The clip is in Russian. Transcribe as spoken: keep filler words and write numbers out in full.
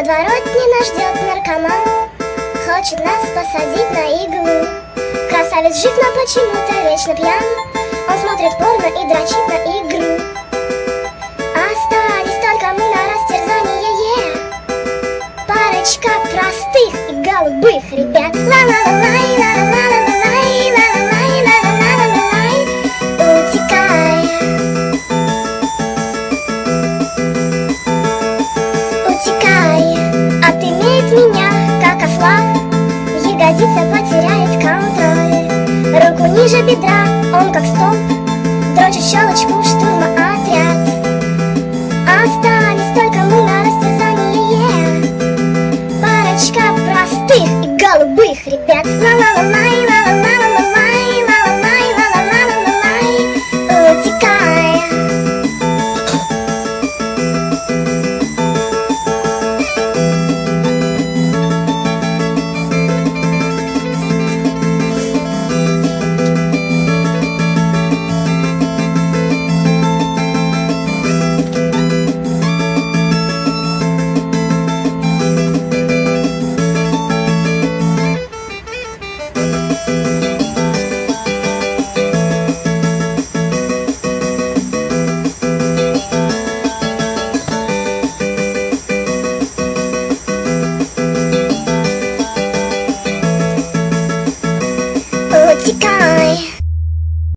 подворотне нас ждет наркоман, хочет нас посадить на иглу. Красавец жив, но почему-то вечно пьян, он смотрит порно и дрочит на игру. Остались только мы на растерзание, парочка простых и голубых ребят. Ла-ла-ла-лай, ла-ла-ла-ла-лай, ла-ла-лай, ла-ла-ла-ла-лай, утекай, утекай. Отымеет меня, как осла, ягодица потеряет контроль. Руку ниже бедра, он как стол, дрочит щелочку штурма отряд. Остались только мы на растерзание, парочка простых и голубых ребят. Ла-ла-ла-лай, ла-ла-ла-ла-лай, ла-ла-лай, ла-ла-ла-ла-лай, утекай. Утекай.